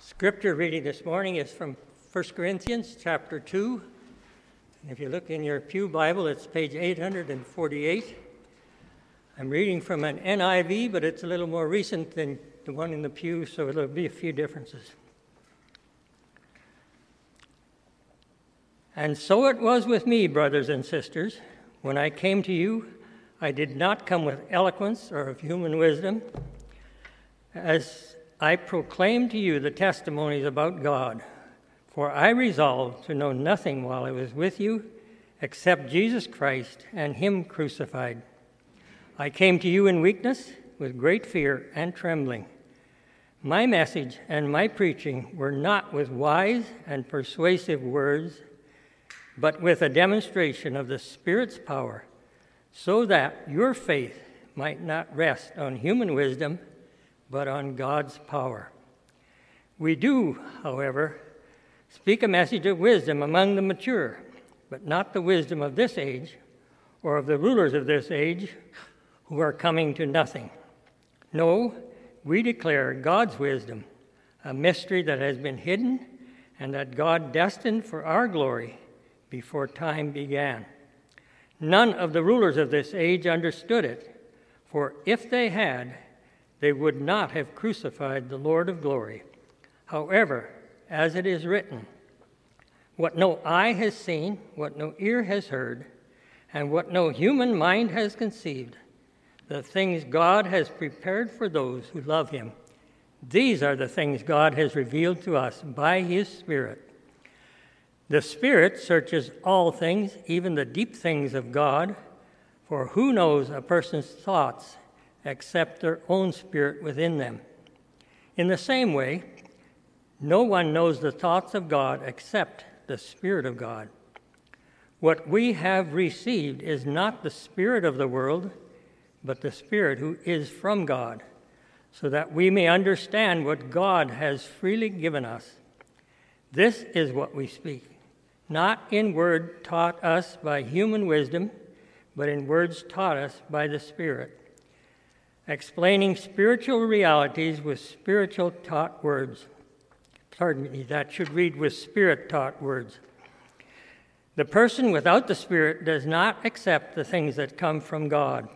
Scripture reading this morning is from 1 Corinthians chapter 2. And if you look in your pew Bible, it's page 848. I'm reading from an NIV, but it's a little more recent than the one in the pew, so there'll be a few differences. And so it was with me, brothers and sisters. When I came to you, I did not come with eloquence or of human wisdom, as I proclaimed to you the testimonies about God. For I resolved to know nothing while I was with you except Jesus Christ and Him crucified. I came to you in weakness, with great fear and trembling. My message and my preaching were not with wise and persuasive words, but with a demonstration of the Spirit's power, so that your faith might not rest on human wisdom, but on God's power. We do, however, speak a message of wisdom among the mature, but not the wisdom of this age or of the rulers of this age who are coming to nothing. No, we declare God's wisdom, a mystery that has been hidden and that God destined for our glory before time began. None of the rulers of this age understood it, for if they had, they would not have crucified the Lord of glory. However, as it is written, what no eye has seen, what no ear has heard, and what no human mind has conceived, the things God has prepared for those who love Him, these are the things God has revealed to us by His Spirit. The Spirit searches all things, even the deep things of God, for who knows a person's thoughts except their own spirit within them? In the same way, no one knows the thoughts of God except the Spirit of God. What we have received is not the spirit of the world, but the Spirit who is from God, so that we may understand what God has freely given us. This is what we speak, not in word taught us by human wisdom, but in words taught us by the Spirit, explaining spiritual realities with spiritual taught words. That should read with Spirit taught words. The person without the Spirit does not accept the things that come from God,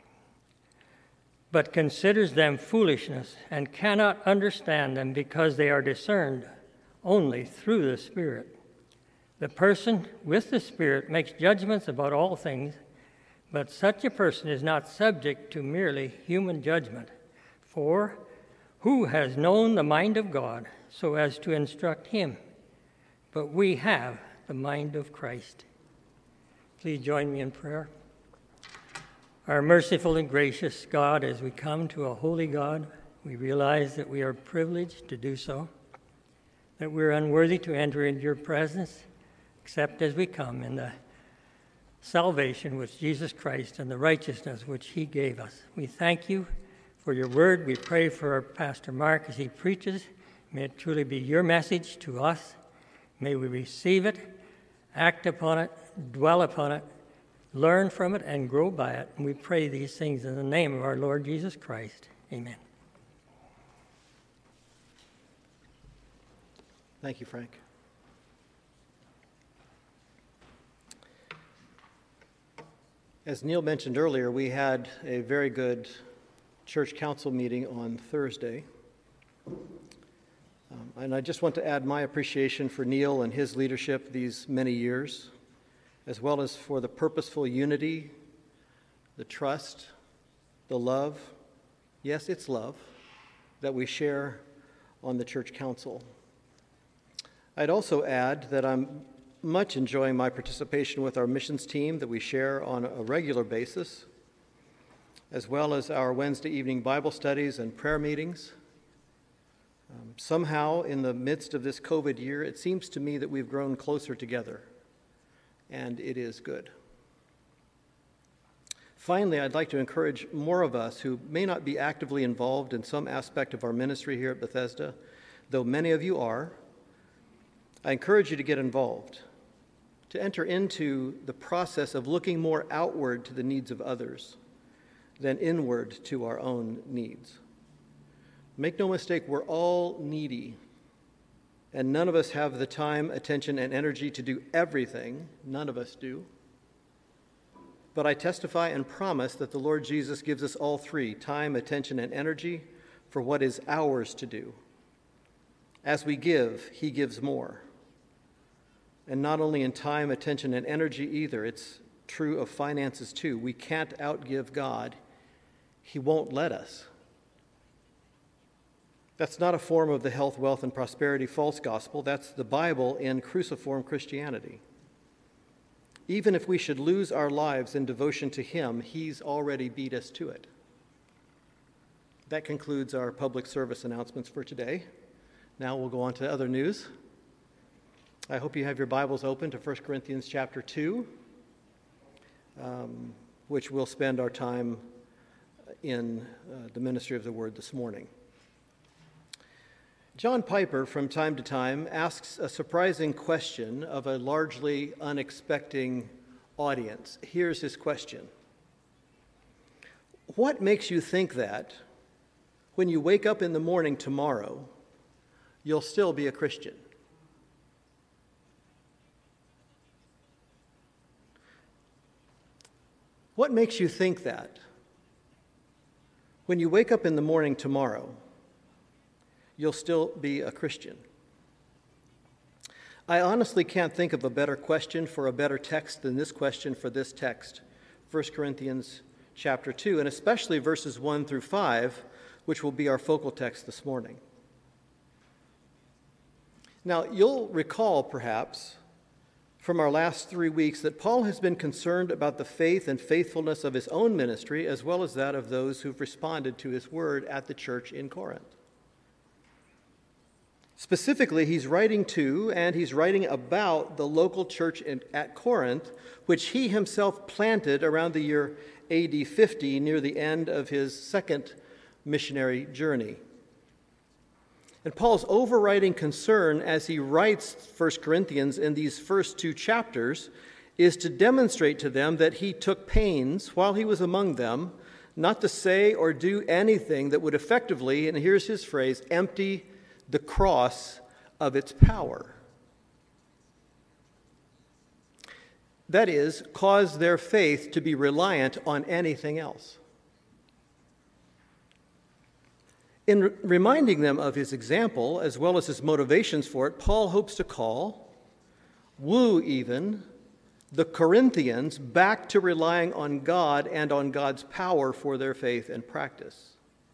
but considers them foolishness and cannot understand them because they are discerned only through the Spirit. The person with the Spirit makes judgments about all things, but such a person is not subject to merely human judgment. For who has known the mind of God so as to instruct him? But we have the mind of Christ. Please join me in prayer. Our merciful and gracious God, as we come to a holy God, we realize that we are privileged to do so, that we're unworthy to enter into your presence, except as we come in the salvation with Jesus Christ and the righteousness which He gave us. We thank you for your word. We pray for our Pastor Mark as he preaches. May it truly be your message to us. May we receive it, act upon it, dwell upon it, learn from it, and grow by it. And we pray these things in the name of our Lord Jesus Christ. Amen. Thank you, Frank. As Neil mentioned earlier, we had a very good church council meeting on Thursday. And I just want to add my appreciation for Neil and his leadership these many years, as well as for the purposeful unity, the trust, the love, yes, it's love, that we share on the church council. I'd also add that I'm much enjoying my participation with our missions team that we share on a regular basis, as well as our Wednesday evening Bible studies and prayer meetings. Somehow, in the midst of this COVID year, it seems to me that we've grown closer together, and it is good. Finally, I'd like to encourage more of us who may not be actively involved in some aspect of our ministry here at Bethesda, though many of you are. I encourage you to get involved, to enter into the process of looking more outward to the needs of others than inward to our own needs. Make no mistake, we're all needy and none of us have the time, attention, and energy to do everything. None of us do. But I testify and promise that the Lord Jesus gives us all three, time, attention, and energy, for what is ours to do. As we give, he gives more. And not only in time, attention, and energy either. It's true of finances too. We can't outgive God. He won't let us. That's not a form of the health, wealth, and prosperity false gospel. That's the Bible in cruciform Christianity. Even if we should lose our lives in devotion to him, he's already beat us to it. That concludes our public service announcements for today. Now we'll go on to other news. I hope you have your Bibles open to 1 Corinthians chapter 2, which we'll spend our time in the ministry of the word this morning. John Piper, from time to time, asks a surprising question of a largely unexpecting audience. Here's his question. What makes you think that when you wake up in the morning tomorrow, you'll still be a Christian? What makes you think that when you wake up in the morning tomorrow, you'll still be a Christian? I honestly can't think of a better question for a better text than this question for this text, 1 Corinthians chapter 2, and especially verses 1 through 5, which will be our focal text this morning. Now, you'll recall, perhaps, from our last 3 weeks that Paul has been concerned about the faith and faithfulness of his own ministry as well as that of those who've responded to his word at the church in Corinth. Specifically, he's writing to and he's writing about the local church at Corinth, which he himself planted around the year AD 50 near the end of his second missionary journey. And Paul's overriding concern as he writes 1 Corinthians in these first 2 chapters is to demonstrate to them that he took pains while he was among them not to say or do anything that would effectively, and here's his phrase, empty the cross of its power. That is, cause their faith to be reliant on anything else. In reminding them of his example, as well as his motivations for it, Paul hopes to woo even, the Corinthians back to relying on God and on God's power for their faith and practice.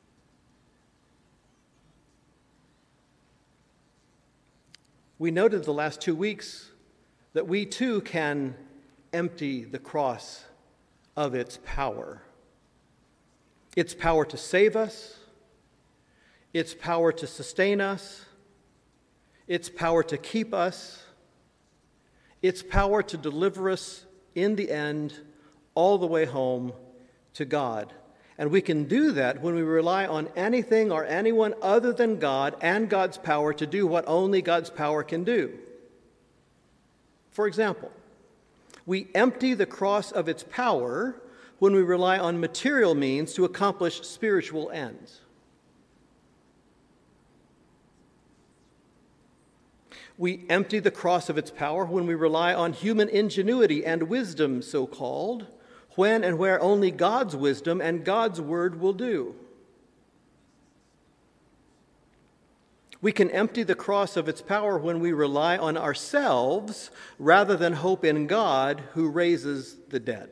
We noted the last 2 weeks that we too can empty the cross of its power. Its power to save us, its power to sustain us, its power to keep us, its power to deliver us in the end all the way home to God. And we can do that when we rely on anything or anyone other than God and God's power to do what only God's power can do. For example, we empty the cross of its power when we rely on material means to accomplish spiritual ends. We empty the cross of its power when we rely on human ingenuity and wisdom, so-called, when and where only God's wisdom and God's word will do. We can empty the cross of its power when we rely on ourselves rather than hope in God who raises the dead.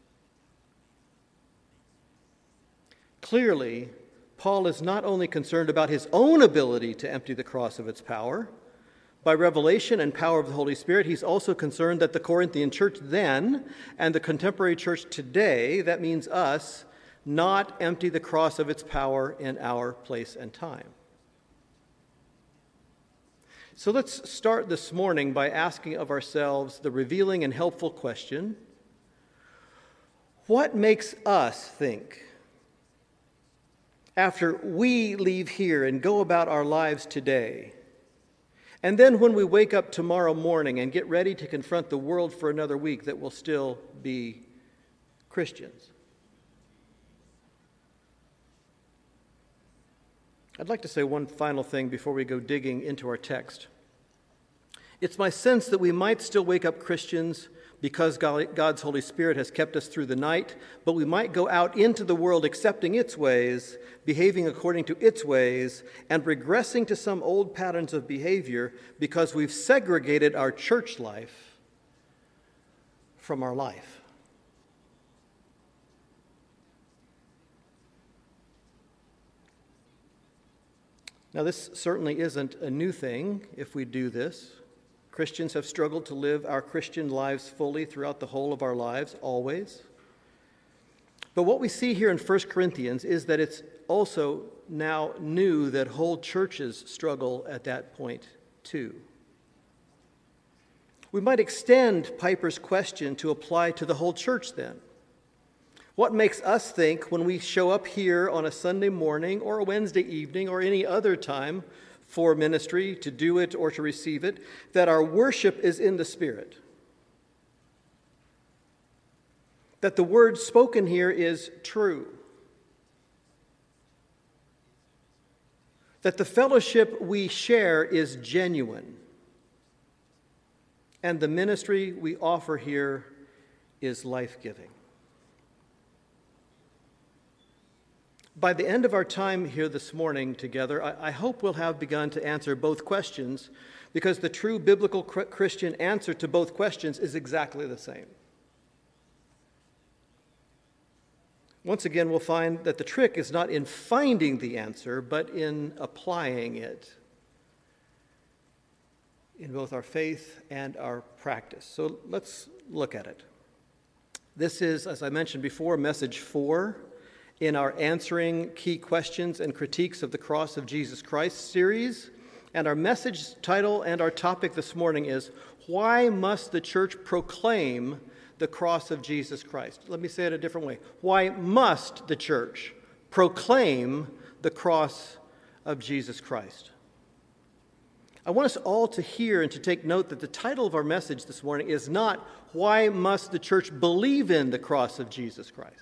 Clearly, Paul is not only concerned about his own ability to empty the cross of its power. By revelation and power of the Holy Spirit, he's also concerned that the Corinthian church then and the contemporary church today, that means us, not empty the cross of its power in our place and time. So let's start this morning by asking of ourselves the revealing and helpful question, what makes us think, after we leave here and go about our lives today, and then when we wake up tomorrow morning and get ready to confront the world for another week, that we'll still be Christians? I'd like to say one final thing before we go digging into our text. It's my sense that we might still wake up Christians because God's Holy Spirit has kept us through the night, but we might go out into the world accepting its ways, behaving according to its ways, and regressing to some old patterns of behavior because we've segregated our church life from our life. Now, this certainly isn't a new thing if we do this. Christians have struggled to live our Christian lives fully throughout the whole of our lives, always. But what we see here in 1 Corinthians is that it's also now new that whole churches struggle at that point too. We might extend Piper's question to apply to the whole church then. What makes us think when we show up here on a Sunday morning or a Wednesday evening or any other time for ministry, to do it or to receive it, that our worship is in the Spirit? That the word spoken here is true? That the fellowship we share is genuine? And the ministry we offer here is life-giving? By the end of our time here this morning together, I hope we'll have begun to answer both questions, because the true biblical Christian answer to both questions is exactly the same. Once again, we'll find that the trick is not in finding the answer, but in applying it in both our faith and our practice. So let's look at it. This is, as I mentioned before, message 4 in our Answering Key Questions and Critiques of the Cross of Jesus Christ series. And our message title and our topic this morning is, Why Must the Church Proclaim the Cross of Jesus Christ? Let me say it a different way. Why must the church proclaim the cross of Jesus Christ? I want us all to hear and to take note that the title of our message this morning is not, Why Must the Church Believe in the Cross of Jesus Christ?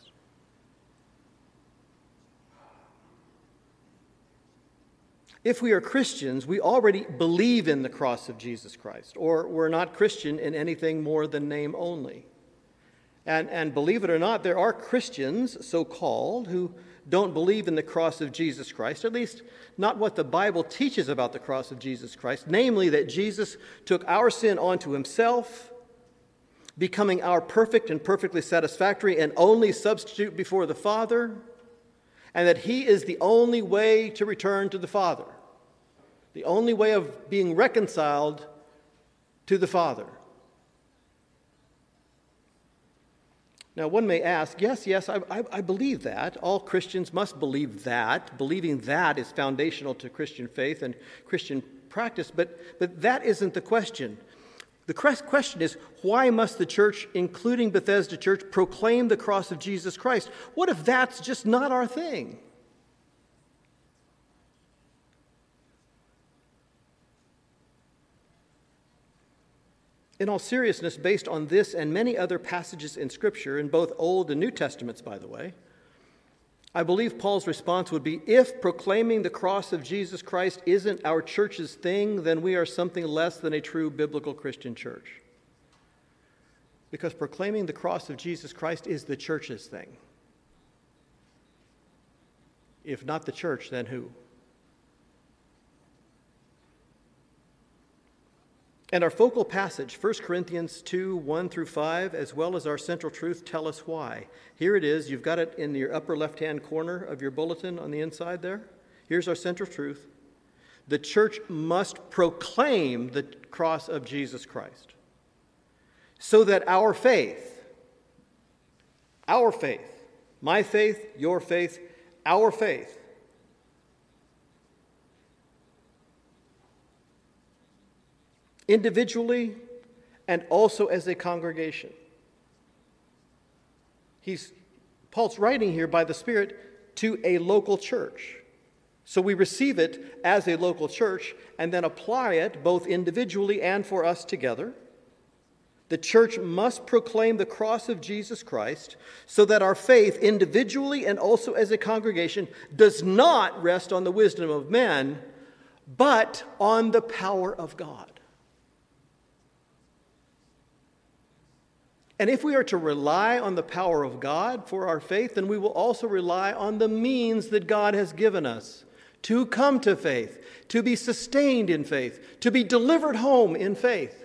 If we are Christians, we already believe in the cross of Jesus Christ, or we're not Christian in anything more than name only. And believe it or not, there are Christians, so-called, who don't believe in the cross of Jesus Christ, at least not what the Bible teaches about the cross of Jesus Christ, namely that Jesus took our sin onto himself, becoming our perfect and perfectly satisfactory and only substitute before the Father, and that he is the only way to return to the Father, the only way of being reconciled to the Father. Now, one may ask, yes, I believe that. All Christians must believe that. Believing that is foundational to Christian faith and Christian practice, but that isn't the question. The question is, why must the church, including Bethesda Church, proclaim the cross of Jesus Christ? What if that's just not our thing? In all seriousness, based on this and many other passages in Scripture, in both Old and New Testaments, by the way, I believe Paul's response would be, if proclaiming the cross of Jesus Christ isn't our church's thing, then we are something less than a true biblical Christian church. Because proclaiming the cross of Jesus Christ is the church's thing. If not the church, then who? And our focal passage, 1 Corinthians 2, 1 through 5, as well as our central truth, tell us why. Here it is. You've got it in your upper left-hand corner of your bulletin on the inside there. Here's our central truth. The church must proclaim the cross of Jesus Christ so that our faith, my faith, your faith, our faith, individually and also as a congregation. Paul's writing here by the Spirit to a local church. So we receive it as a local church and then apply it both individually and for us together. The church must proclaim the cross of Jesus Christ so that our faith, individually and also as a congregation, does not rest on the wisdom of men, but on the power of God. And if we are to rely on the power of God for our faith, then we will also rely on the means that God has given us to come to faith, to be sustained in faith, to be delivered home in faith.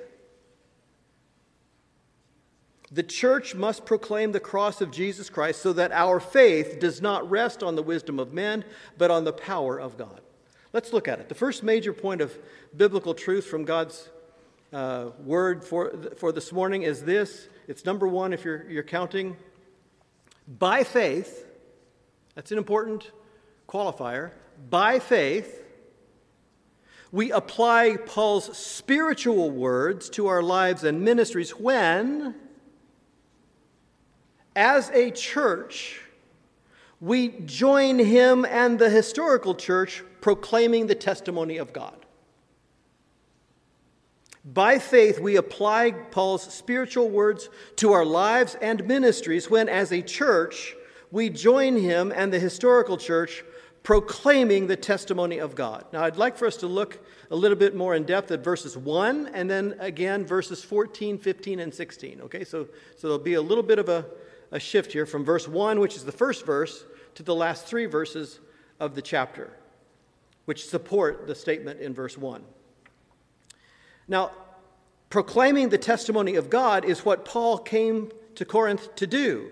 The church must proclaim the cross of Jesus Christ so that our faith does not rest on the wisdom of men, but on the power of God. Let's look at it. The first major point of biblical truth from God's word for this morning is this. It's number one, if you're counting. By faith, that's an important qualifier. By faith, we apply Paul's spiritual words to our lives and ministries when, as a church, we join him and the historical church proclaiming the testimony of God. By faith, we apply Paul's spiritual words to our lives and ministries when, as a church, we join him and the historical church proclaiming the testimony of God. Now, I'd like for us to look a little bit more in depth at verses 1 and then again verses 14, 15, and 16. Okay, so there'll be a little bit of a shift here from verse 1, which is the first verse, to the last 3 verses of the chapter, which support the statement in verse 1. Now, proclaiming the testimony of God is what Paul came to Corinth to do.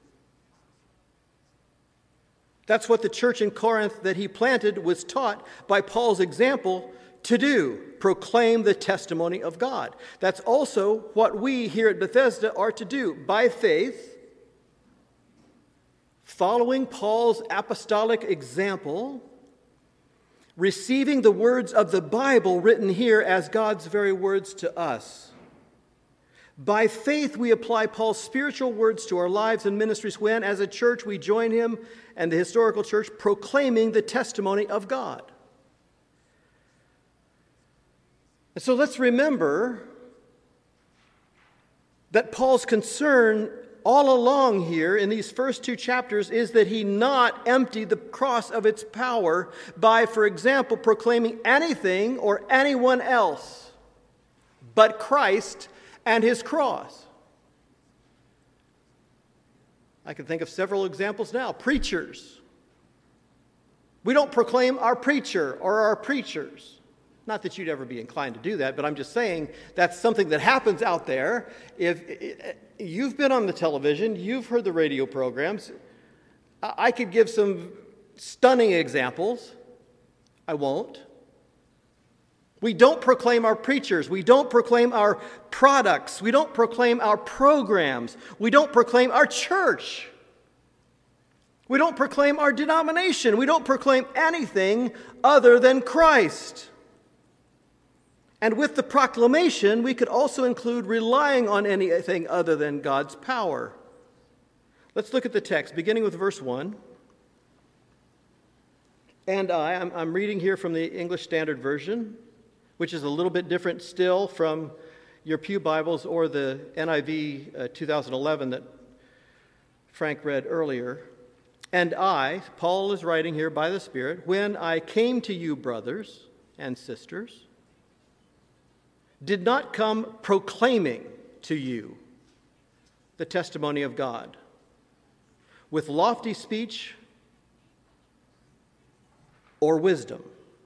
That's what the church in Corinth that he planted was taught by Paul's example to do, proclaim the testimony of God. That's also what we here at Bethesda are to do. By faith, following Paul's apostolic example, receiving the words of the Bible written here as God's very words to us. By faith, we apply Paul's spiritual words to our lives and ministries when, as a church, we join him and the historical church proclaiming the testimony of God. And so let's remember that Paul's concern all along here in these first 2 chapters is that he not empty the cross of its power by, for example, proclaiming anything or anyone else but Christ and his cross. I can think of several examples now. Preachers. We don't proclaim our preacher or our preachers. Not that you'd ever be inclined to do that, but I'm just saying that's something that happens out there. If you've been on the television, you've heard the radio programs. I could give some stunning examples. I won't. We don't proclaim our preachers. We don't proclaim our products. We don't proclaim our programs. We don't proclaim our church. We don't proclaim our denomination. We don't proclaim anything other than Christ. And with the proclamation, we could also include relying on anything other than God's power. Let's look at the text, beginning with verse 1. And I'm reading here from the English Standard Version, which is a little bit different still from your Pew Bibles or the NIV 2011 that Frank read earlier. And I, Paul is writing here by the Spirit, when I came to you, brothers and sisters, did not come proclaiming to you the testimony of God with lofty speech or wisdom.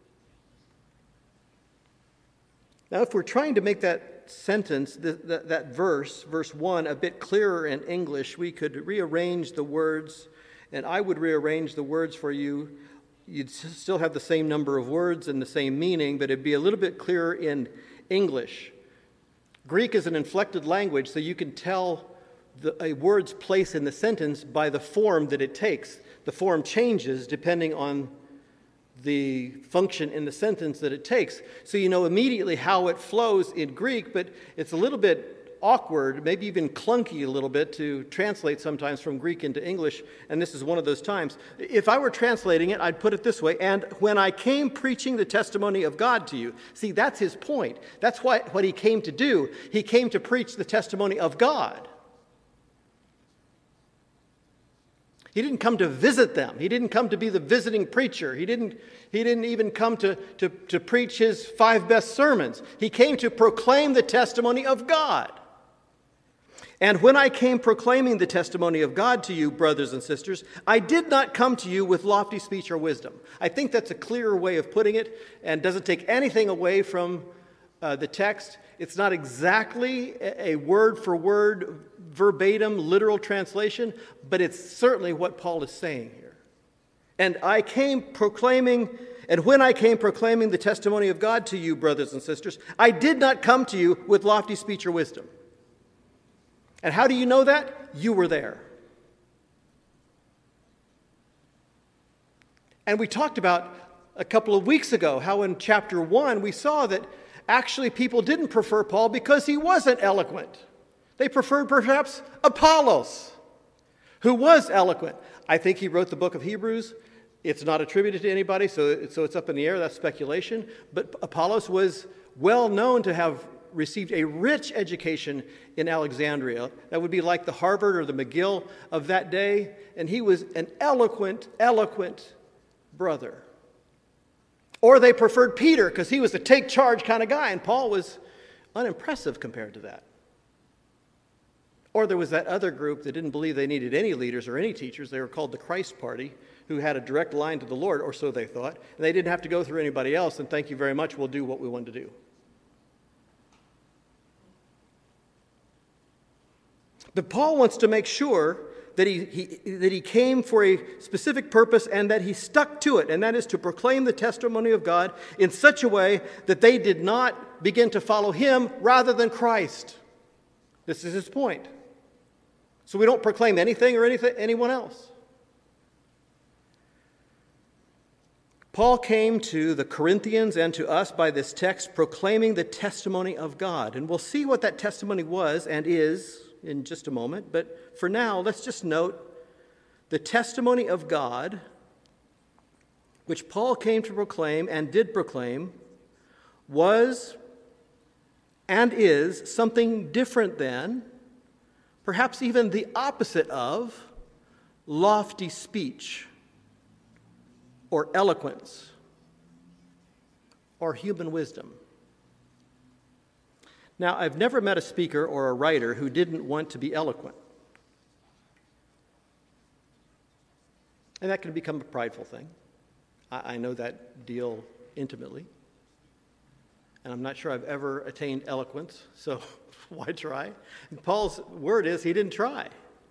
Now, if we're trying to make that sentence, that verse 1, a bit clearer in English, we could rearrange the words, and I would rearrange the words for you. You'd still have the same number of words and the same meaning, but it'd be a little bit clearer in English. Greek is an inflected language, so you can tell a word's place in the sentence by the form that it takes. The form changes depending on the function in the sentence that it takes. So you know immediately how it flows in Greek, but it's a little bit awkward, maybe even clunky a little bit to translate sometimes from Greek into English, and this is one of those times. If I were translating it, I'd put it this way, and when I came preaching the testimony of God to you. See, that's his point. That's what he came to do. He came to preach the testimony of God. He didn't come to visit them. He didn't come to be the visiting preacher. He didn't even come to preach his 5 best sermons. He came to proclaim the testimony of God. And when I came proclaiming the testimony of God to you, brothers and sisters, I did not come to you with lofty speech or wisdom. I think that's a clearer way of putting it and doesn't take anything away from the text. It's not exactly a word-for-word, verbatim, literal translation, but it's certainly what Paul is saying here. And when I came proclaiming the testimony of God to you, brothers and sisters, I did not come to you with lofty speech or wisdom. And how do you know that? You were there. And we talked about a couple of weeks ago how in chapter 1 we saw that actually people didn't prefer Paul because he wasn't eloquent. They preferred perhaps Apollos, who was eloquent. I think he wrote the book of Hebrews. It's not attributed to anybody, so it's up in the air. That's speculation. But Apollos was well known to have received a rich education in Alexandria. That would be like the Harvard or the McGill of that day. And he was an eloquent brother. Or they preferred Peter because he was the take charge kind of guy, and Paul was unimpressive compared to that. Or there was that other group that didn't believe they needed any leaders or any teachers. They were called the Christ Party, who had a direct line to the Lord, or so they thought. And they didn't have to go through anybody else, and thank you very much, we'll do what we want to do. But Paul wants to make sure that he came for a specific purpose and that he stuck to it, and that is to proclaim the testimony of God in such a way that they did not begin to follow him rather than Christ. This is his point. So we don't proclaim anything or anyone else. Paul came to the Corinthians and to us by this text proclaiming the testimony of God. And we'll see what that testimony was and is in just a moment. But for now, let's just note the testimony of God, which Paul came to proclaim and did proclaim, was and is something different than, perhaps even the opposite of, lofty speech or eloquence or human wisdom. Now, I've never met a speaker or a writer who didn't want to be eloquent. And that can become a prideful thing. I know that deal intimately. And I'm not sure I've ever attained eloquence, so why try? And Paul's word is he didn't try.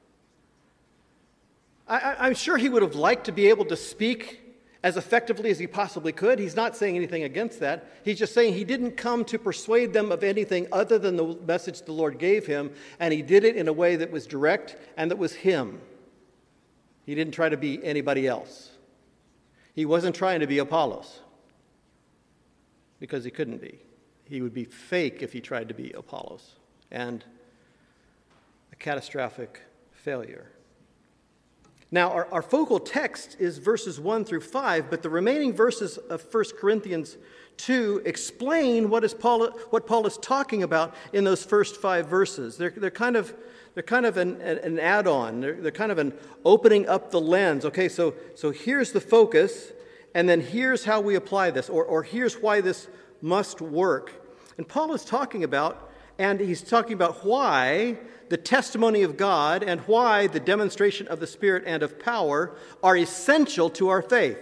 I'm sure he would have liked to be able to speak as effectively as he possibly could. He's not saying anything against that. He's just saying he didn't come to persuade them of anything other than the message the Lord gave him, and he did it in a way that was direct and that was him. He didn't try to be anybody else. He wasn't trying to be Apollos, because he couldn't be. He would be fake if he tried to be Apollos, and a catastrophic failure. Now, our focal text is verses 1 through 5, but the remaining verses of 1 Corinthians 2 explain what Paul is talking about in those first 5 verses. They're kind of an add-on. They're kind of an opening up the lens. Okay, so here's the focus, and then here's how we apply this, or here's why this must work. And Paul is talking about, and he's talking about why the testimony of God and why the demonstration of the Spirit and of power are essential to our faith.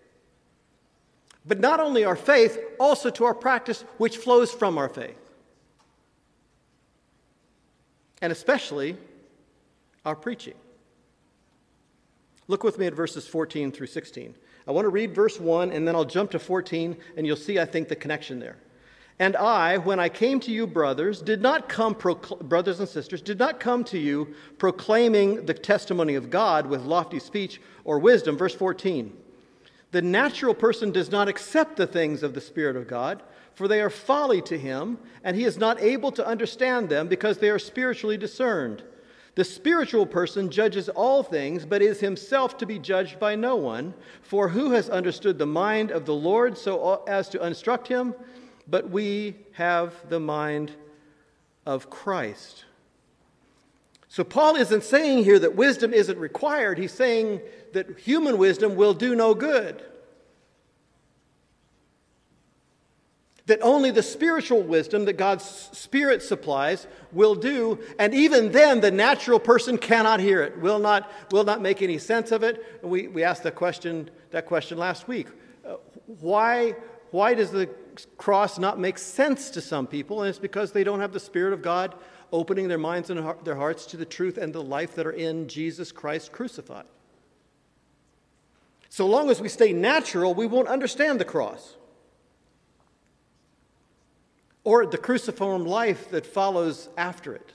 But not only our faith, also to our practice, which flows from our faith. And especially our preaching. Look with me at verses 14 through 16. I want to read verse 1, and then I'll jump to 14, and you'll see, I think, the connection there. And I, when I came to you, brothers and sisters, did not come to you proclaiming the testimony of God with lofty speech or wisdom. Verse 14. The natural person does not accept the things of the Spirit of God, for they are folly to him, and he is not able to understand them because they are spiritually discerned. The spiritual person judges all things, but is himself to be judged by no one. For who has understood the mind of the Lord so as to instruct him? But we have the mind of Christ. So Paul isn't saying here that wisdom isn't required. He's saying that human wisdom will do no good. that only the spiritual wisdom that God's Spirit supplies will do, and even then the natural person cannot hear it, will not make any sense of it. We asked that question last week. Why does the cross not make sense to some people? And it's because they don't have the Spirit of God opening their minds and their hearts to the truth and the life that are in Jesus Christ crucified. So long as we stay natural, we won't understand the cross or the cruciform life that follows after it.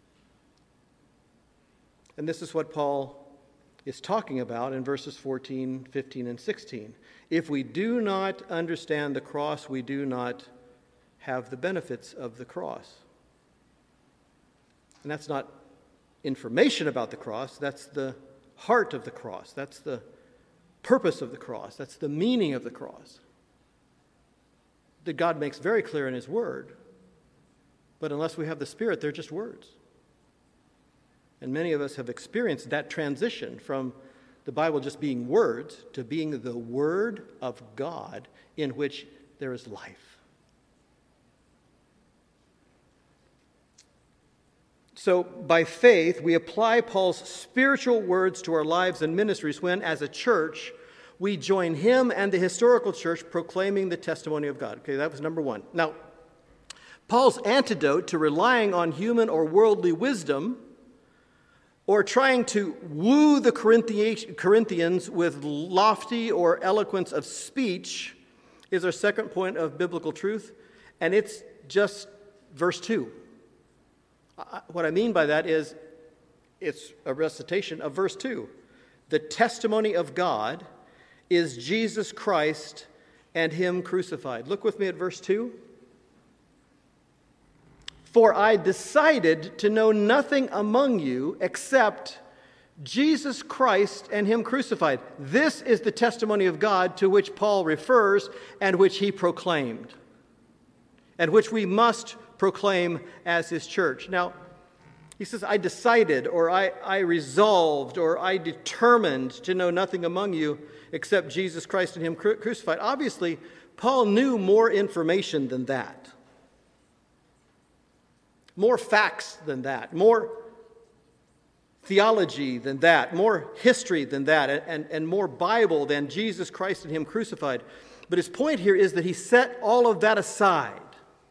And this is what Paul is talking about in verses 14, 15, and 16. If we do not understand the cross, we do not have the benefits of the cross. And that's not information about the cross, that's the heart of the cross. That's the purpose of the cross. That's the meaning of the cross that God makes very clear in His Word. But unless we have the Spirit, they're just words. And many of us have experienced that transition from the Bible just being words to being the Word of God in which there is life. So by faith, we apply Paul's spiritual words to our lives and ministries when, as a church, we join him and the historical church proclaiming the testimony of God. Okay, that was number one. Now, Paul's antidote to relying on human or worldly wisdom or trying to woo the Corinthians with lofty or eloquence of speech is our second point of biblical truth, and it's just verse 2. What I mean by that is it's a recitation of verse 2. The testimony of God is Jesus Christ and Him crucified. Look with me at verse 2. For I decided to know nothing among you except Jesus Christ and Him crucified. This is the testimony of God to which Paul refers and which he proclaimed, and which we must proclaim as His church. Now, he says, I decided, or I resolved, or I determined to know nothing among you except Jesus Christ and Him crucified. Obviously, Paul knew more information than that. More facts than that. More theology than that. More history than that. And more Bible than Jesus Christ and Him crucified. But his point here is that he set all of that aside.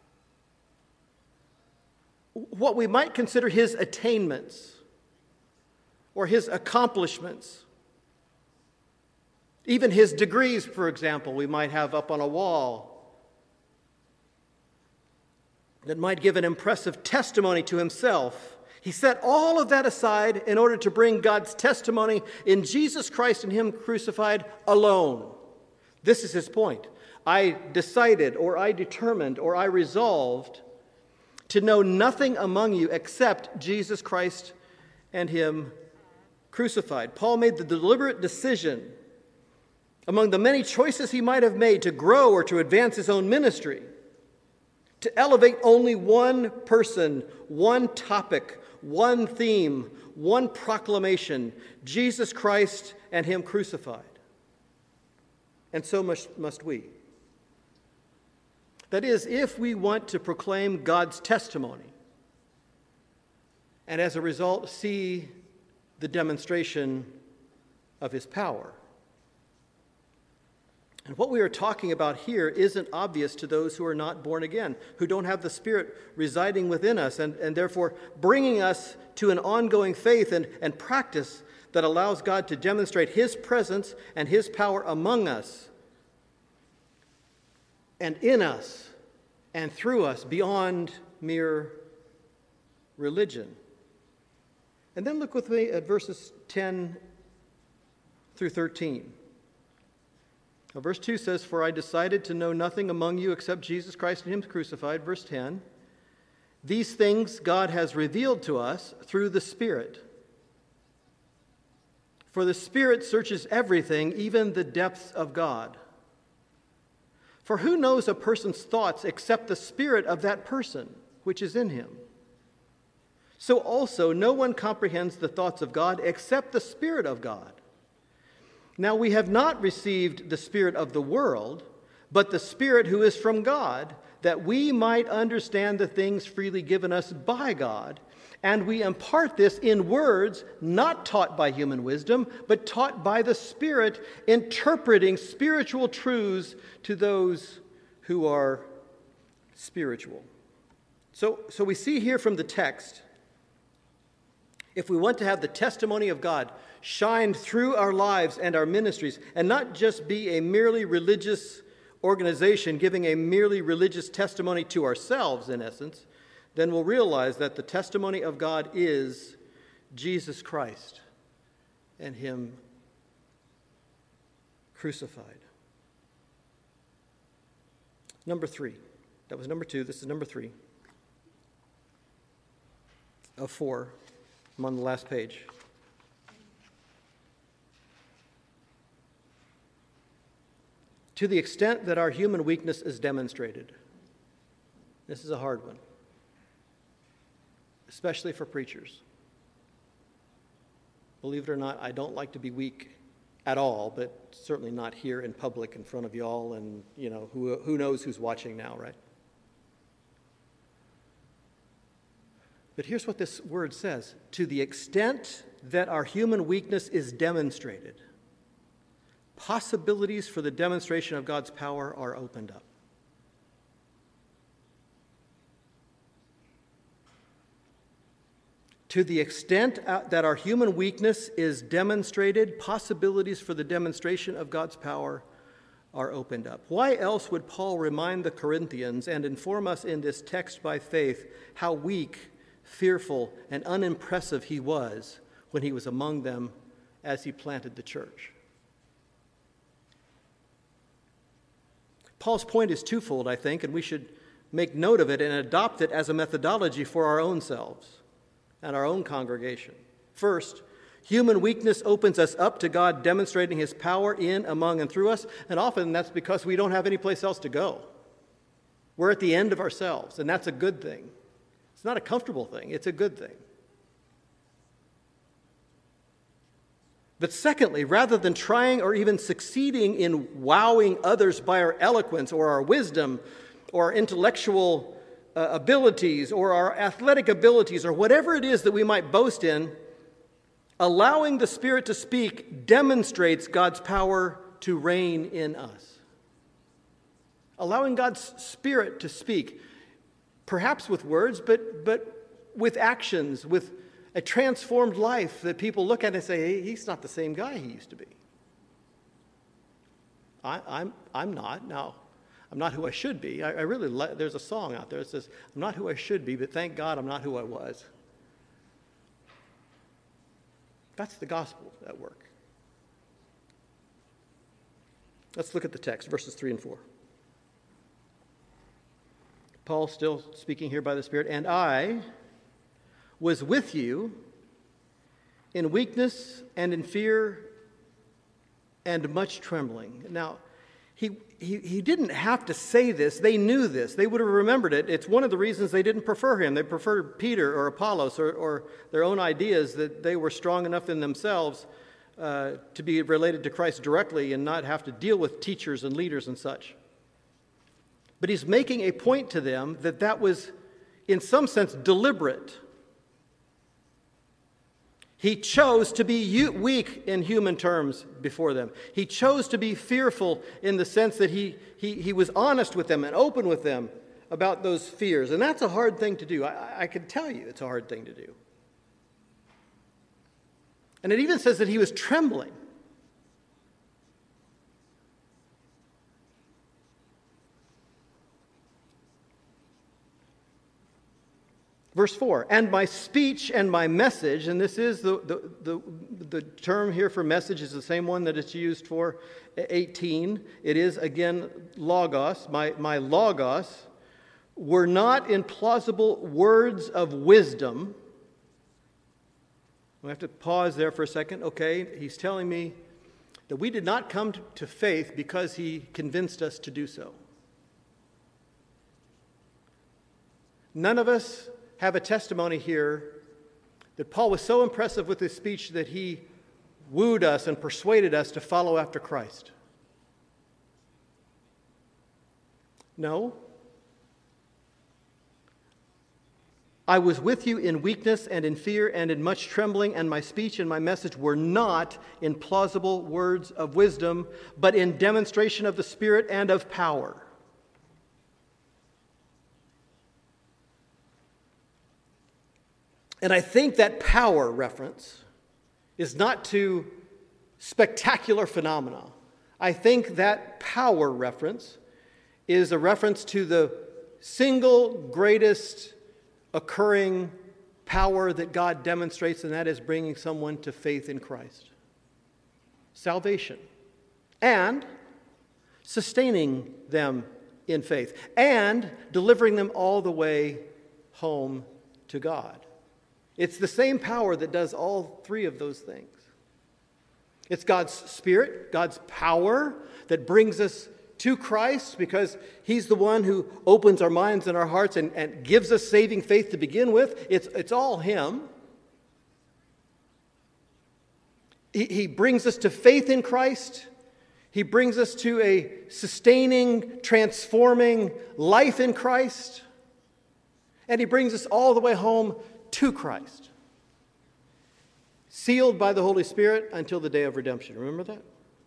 What we might consider his attainments or his accomplishments, even his degrees, for example, we might have up on a wall that might give an impressive testimony to himself. He set all of that aside in order to bring God's testimony in Jesus Christ and Him crucified alone. This is his point. I decided, or I determined, or I resolved to know nothing among you except Jesus Christ and Him crucified. Paul made the deliberate decision among the many choices he might have made to grow or to advance his own ministry, to elevate only one person, one topic, one theme, one proclamation, Jesus Christ and Him crucified. And so must we. That is, if we want to proclaim God's testimony and as a result see the demonstration of His power. And what we are talking about here isn't obvious to those who are not born again, who don't have the Spirit residing within us and therefore bringing us to an ongoing faith and practice that allows God to demonstrate His presence and His power among us and in us and through us beyond mere religion. And then look with me at verses 10 through 13. Now, verse 2 says, For I decided to know nothing among you except Jesus Christ and Him crucified. Verse 10, These things God has revealed to us through the Spirit. For the Spirit searches everything, even the depths of God. For who knows a person's thoughts except the spirit of that person which is in him? So also no one comprehends the thoughts of God except the Spirit of God. Now we have not received the spirit of the world, but the Spirit who is from God, that we might understand the things freely given us by God. And we impart this in words not taught by human wisdom, but taught by the Spirit, interpreting spiritual truths to those who are spiritual. So we see here from the text, if we want to have the testimony of God shine through our lives and our ministries, and not just be a merely religious organization giving a merely religious testimony to ourselves, in essence, then we'll realize that the testimony of God is Jesus Christ and Him crucified. Number 3. That was number 2. This is number 3 of 4. I'm on the last page. To the extent that our human weakness is demonstrated. This is a hard one, especially for preachers. Believe it or not, I don't like to be weak at all, but certainly not here in public in front of y'all, and who knows who's watching now, right? But here's what this word says: to the extent that our human weakness is demonstrated, possibilities for the demonstration of God's power are opened up. To the extent that our human weakness is demonstrated, possibilities for the demonstration of God's power are opened up. Why else would Paul remind the Corinthians and inform us in this text by faith how weak, fearful, and unimpressive he was when he was among them as he planted the church? Paul's point is twofold, I think, and we should make note of it and adopt it as a methodology for our own selves and our own congregation. First, human weakness opens us up to God demonstrating His power in, among, and through us, and often that's because we don't have any place else to go. We're at the end of ourselves, and that's a good thing. It's not a comfortable thing, it's a good thing. But secondly, rather than trying or even succeeding in wowing others by our eloquence or our wisdom or our intellectual abilities or our athletic abilities or whatever it is that we might boast in, allowing the Spirit to speak demonstrates God's power to reign in us. Allowing God's Spirit to speak, perhaps with words, but with actions, with a transformed life that people look at and say, hey, he's not the same guy he used to be. I'm not. Now, I'm not who I should be. I really there's a song out there that says, I'm not who I should be, but thank God I'm not who I was. That's the gospel at work. Let's look at the text, verses 3 and 4. Paul still speaking here by the Spirit. And I was with you in weakness and in fear and much trembling. Now, he didn't have to say this. They knew this. They would have remembered it. It's one of the reasons they didn't prefer him. They preferred Peter or Apollos or their own ideas that they were strong enough in themselves to be related to Christ directly and not have to deal with teachers and leaders and such. But he's making a point to them that was, in some sense, deliberate. He chose to be weak in human terms before them. He chose to be fearful in the sense that he was honest with them and open with them about those fears. And that's a hard thing to do. I can tell you it's a hard thing to do. And it even says that he was trembling. Verse 4, and my speech and my message, and this is the term here for message is the same one that it's used for 18. It is, again, logos. My logos were not in plausible words of wisdom. We have to pause there for a second. Okay, he's telling me that we did not come to faith because he convinced us to do so. None of us have a testimony here that Paul was so impressive with his speech that he wooed us and persuaded us to follow after Christ. No. I was with you in weakness and in fear and in much trembling, and my speech and my message were not in plausible words of wisdom, but in demonstration of the Spirit and of power. And I think that power reference is not to spectacular phenomena. I think that power reference is a reference to the single greatest occurring power that God demonstrates, and that is bringing someone to faith in Christ. Salvation. And sustaining them in faith. And delivering them all the way home to God. It's the same power that does all three of those things. It's God's Spirit, God's power that brings us to Christ because He's the one who opens our minds and our hearts and gives us saving faith to begin with. It's all Him. He brings us to faith in Christ. He brings us to a sustaining, transforming life in Christ. And He brings us all the way home to Christ. Sealed by the Holy Spirit until the day of redemption. Remember that?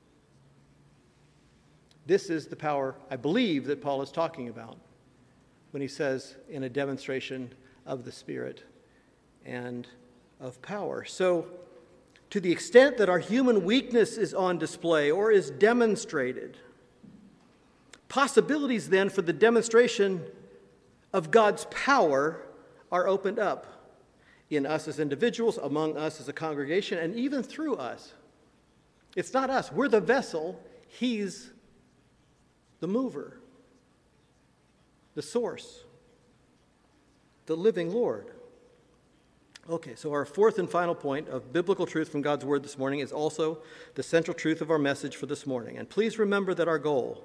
This is the power, I believe, that Paul is talking about when he says in a demonstration of the Spirit and of power. So, to the extent that our human weakness is on display or is demonstrated, possibilities then for the demonstration of God's power are opened up in us as individuals, among us as a congregation, and even through us. It's not us. We're the vessel. He's the mover, the source, the living Lord. Okay, so our fourth and final point of biblical truth from God's Word this morning is also the central truth of our message for this morning. And please remember that our goal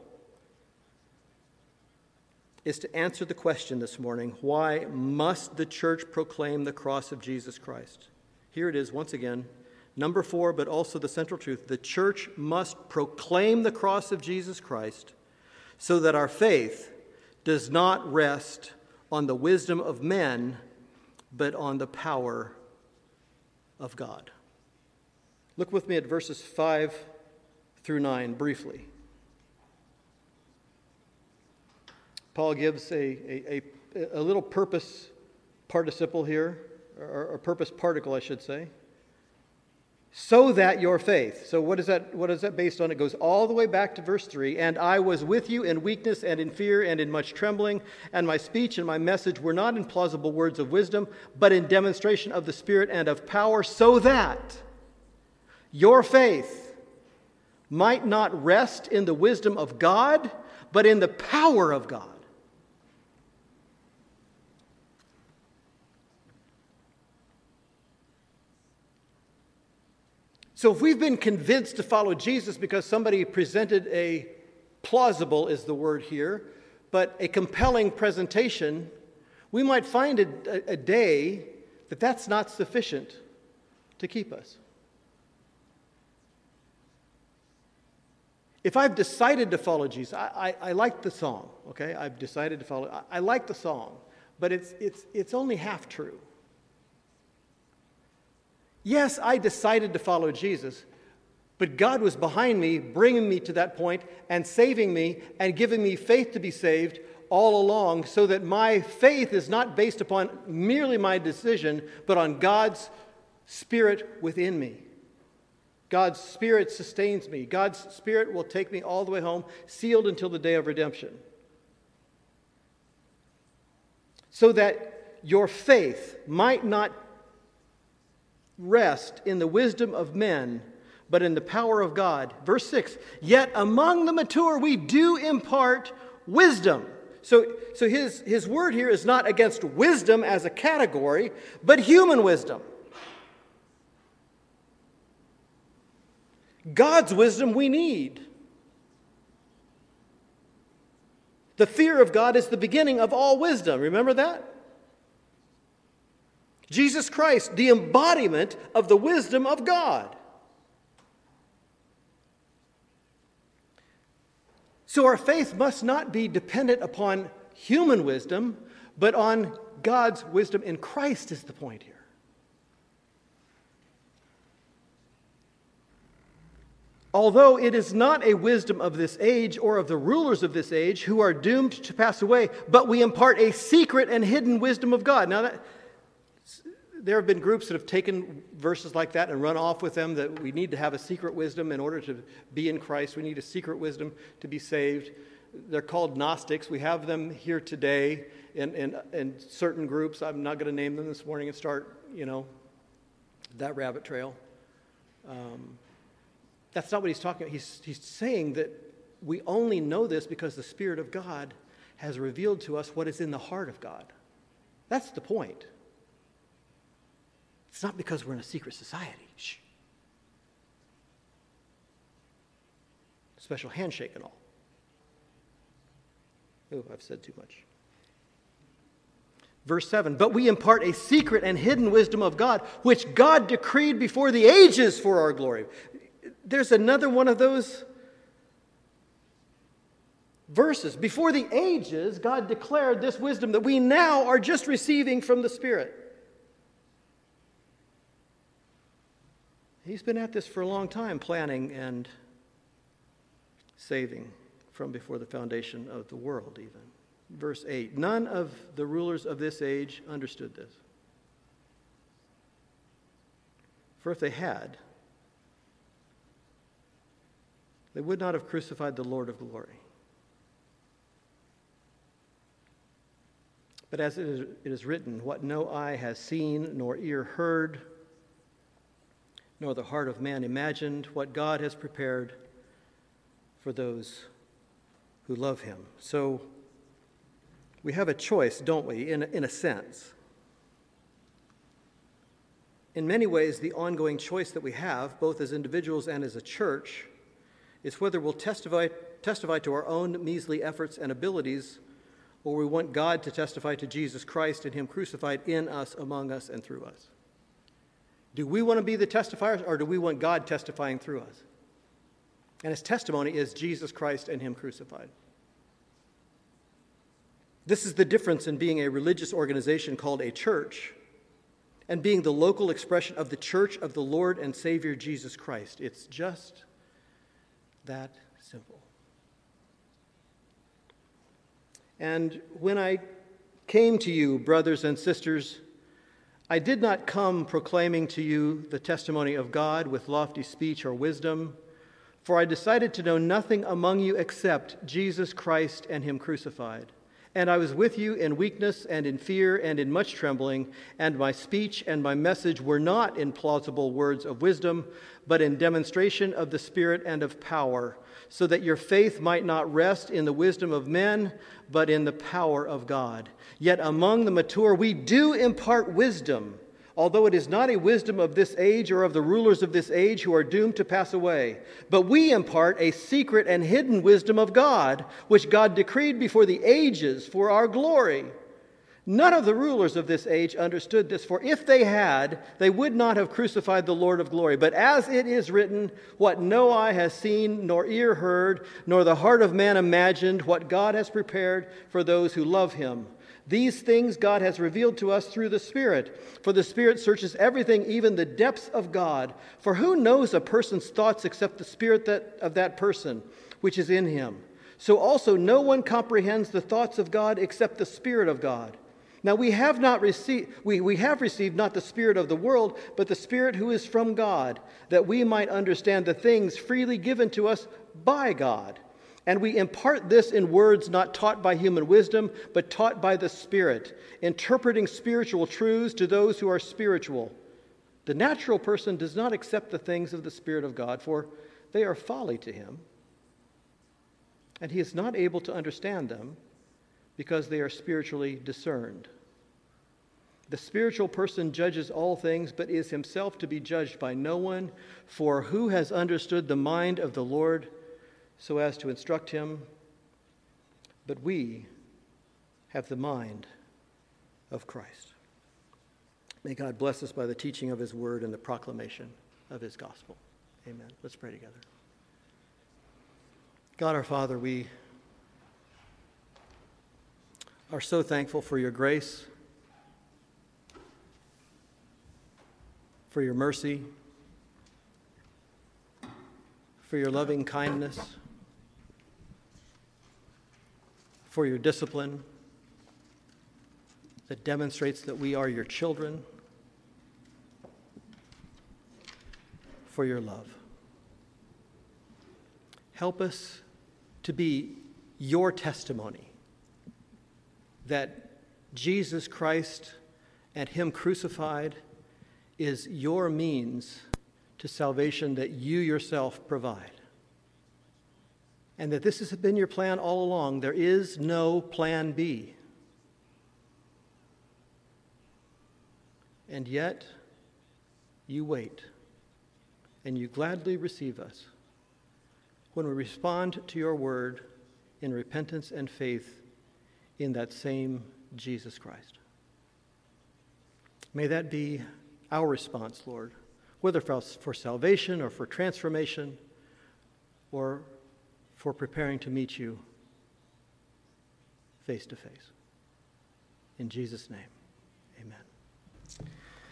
is to answer the question this morning, why must the church proclaim the cross of Jesus Christ? Here it is once again, number 4, but also the central truth. The church must proclaim the cross of Jesus Christ so that our faith does not rest on the wisdom of men, but on the power of God. Look with me at verses 5 through 9 briefly. Paul gives a little purpose participle here, or a purpose particle, I should say. So that your faith. So what is that based on? It goes all the way back to verse 3. And I was with you in weakness and in fear and in much trembling, and my speech and my message were not in plausible words of wisdom, but in demonstration of the Spirit and of power, so that your faith might not rest in the wisdom of God, but in the power of God. So if we've been convinced to follow Jesus because somebody presented a plausible, is the word here, but a compelling presentation, we might find a day that that's not sufficient to keep us. If I've decided to follow Jesus, I like the song, okay? I've decided to follow. I like the song, but it's only half true. Yes, I decided to follow Jesus, but God was behind me, bringing me to that point and saving me and giving me faith to be saved all along, so that my faith is not based upon merely my decision, but on God's Spirit within me. God's Spirit sustains me. God's Spirit will take me all the way home, sealed until the day of redemption. So that your faith might not rest in the wisdom of men, but in the power of God. Verse 6, yet among the mature we do impart wisdom. So his word here is not against wisdom as a category, but human wisdom. God's wisdom we need. The fear of God is the beginning of all wisdom. Remember that? Jesus Christ, the embodiment of the wisdom of God. So our faith must not be dependent upon human wisdom, but on God's wisdom in Christ is the point here. Although it is not a wisdom of this age or of the rulers of this age who are doomed to pass away, but we impart a secret and hidden wisdom of God. Now, there have been groups that have taken verses like that and run off with them, that we need to have a secret wisdom in order to be in Christ. We need a secret wisdom to be saved. They're called Gnostics. We have them here today in certain groups. I'm not going to name them this morning and start, that rabbit trail. That's not what he's talking about. He's saying that we only know this because the Spirit of God has revealed to us what is in the heart of God. That's the point. It's not because we're in a secret society. Shh. Special handshake and all. Oh, I've said too much. Verse 7, but we impart a secret and hidden wisdom of God, which God decreed before the ages for our glory. There's another one of those verses. Before the ages, God declared this wisdom that we now are just receiving from the Spirit. He's been at this for a long time, planning and saving from before the foundation of the world even. Verse 8, none of the rulers of this age understood this. For if they had, they would not have crucified the Lord of glory. But as it is written, what no eye has seen, nor ear heard, nor the heart of man imagined, what God has prepared for those who love him. So we have a choice, don't we, in a sense. In many ways, the ongoing choice that we have, both as individuals and as a church, is whether we'll testify to our own measly efforts and abilities, or we want God to testify to Jesus Christ and him crucified in us, among us, and through us. Do we want to be the testifiers, or do we want God testifying through us? And his testimony is Jesus Christ and him crucified. This is the difference in being a religious organization called a church and being the local expression of the church of the Lord and Savior Jesus Christ. It's just that simple. And when I came to you, brothers and sisters, I did not come proclaiming to you the testimony of God with lofty speech or wisdom, for I decided to know nothing among you except Jesus Christ and him crucified. And I was with you in weakness and in fear and in much trembling, and my speech and my message were not in plausible words of wisdom, but in demonstration of the Spirit and of power, so that your faith might not rest in the wisdom of men, but in the power of God. Yet among the mature we do impart wisdom, although it is not a wisdom of this age or of the rulers of this age who are doomed to pass away. But we impart a secret and hidden wisdom of God, which God decreed before the ages for our glory. None of the rulers of this age understood this, for if they had, they would not have crucified the Lord of glory. But as it is written, what no eye has seen, nor ear heard, nor the heart of man imagined, what God has prepared for those who love him. These things God has revealed to us through the Spirit. For the Spirit searches everything, even the depths of God. For who knows a person's thoughts except the spirit of that person, which is in him? So also no one comprehends the thoughts of God except the Spirit of God. Now we have received not the spirit of the world, but the Spirit who is from God, that we might understand the things freely given to us by God. And we impart this in words not taught by human wisdom, but taught by the Spirit, interpreting spiritual truths to those who are spiritual. The natural person does not accept the things of the Spirit of God, for they are folly to him, and he is not able to understand them, because they are spiritually discerned. The spiritual person judges all things, but is himself to be judged by no one. For who has understood the mind of the Lord so as to instruct him? But we have the mind of Christ. May God bless us by the teaching of his word and the proclamation of his gospel. Amen. Let's pray together. God our Father, we are so thankful for your grace, for your mercy, for your loving kindness, for your discipline that demonstrates that we are your children, for your love. Help us to be your testimony that Jesus Christ and Him crucified is your means to salvation that you yourself provide. And that this has been your plan all along. There is no plan B. And yet, you wait, and you gladly receive us when we respond to your word in repentance and faith in that same Jesus Christ. May that be our response, Lord, whether for salvation or for transformation or for preparing to meet you face to face. In Jesus' name, amen.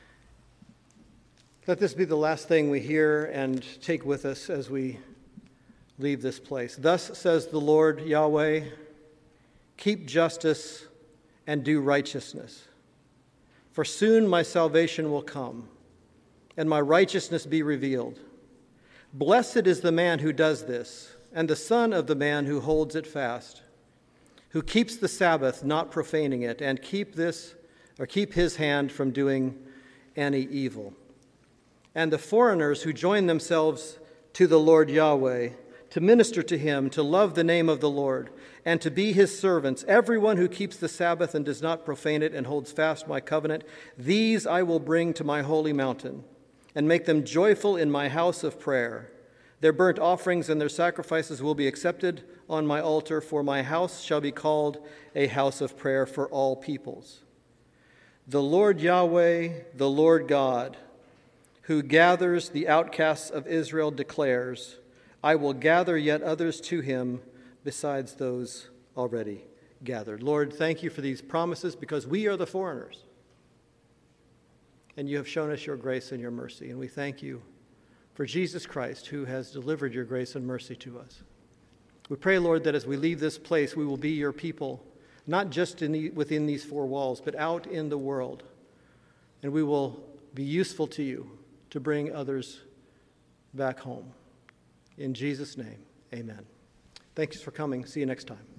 Let this be the last thing we hear and take with us as we leave this place. Thus says the Lord Yahweh, keep justice and do righteousness, for soon my salvation will come, and my righteousness be revealed. Blessed is the man who does this, and the son of the man who holds it fast, who keeps the Sabbath, not profaning it, and keep his hand from doing any evil. And the foreigners who join themselves to the Lord Yahweh, to minister to him, to love the name of the Lord, and to be his servants, everyone who keeps the Sabbath and does not profane it and holds fast my covenant, these I will bring to my holy mountain and make them joyful in my house of prayer. Their burnt offerings and their sacrifices will be accepted on my altar, for my house shall be called a house of prayer for all peoples. The Lord Yahweh, the Lord God, who gathers the outcasts of Israel, declares, I will gather yet others to him besides those already gathered. Lord, thank you for these promises because we are the foreigners. And you have shown us your grace and your mercy. And we thank you for Jesus Christ, who has delivered your grace and mercy to us. We pray, Lord, that as we leave this place, we will be your people, not just within these four walls, but out in the world. And we will be useful to you to bring others back home. In Jesus' name, amen. Thanks for coming. See you next time.